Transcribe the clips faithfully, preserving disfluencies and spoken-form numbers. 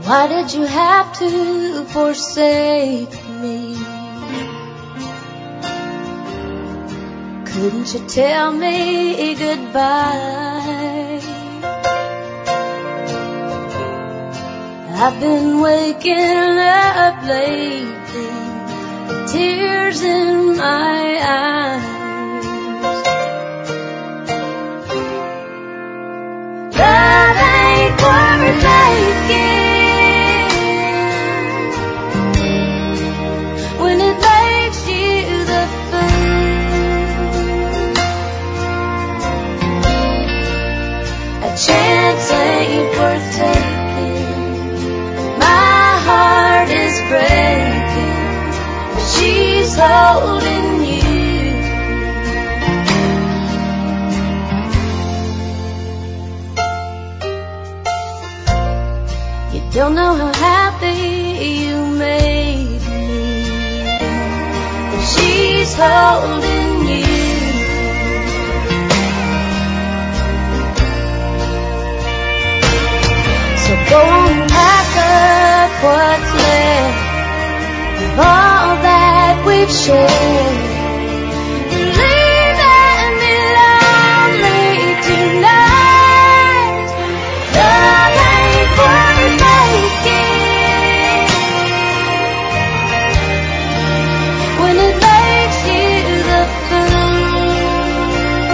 Why did you have to forsake me? Couldn't you tell me goodbye? I've been waking up lately with tears in my eyes. Love ain't worth making when it makes you the fool. A chance ain't worth taking. My heart is breaking, but she's holding you. You don't know how happy you made me, but she's holding you. So go on, pack up what's left of all that we've shared. Leave me lonely tonight. Love ain't worth making when it makes you the fool.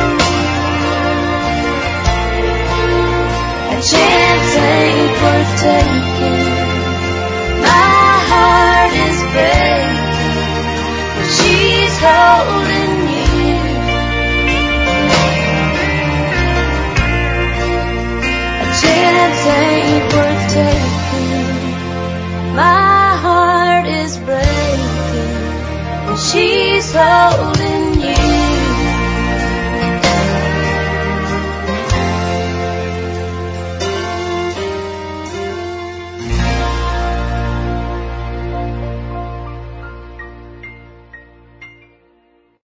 A chance ain't worth taking. My heart is breaking, but she's holding you. A chance ain't worth taking. My heart is breaking, but she's holding you.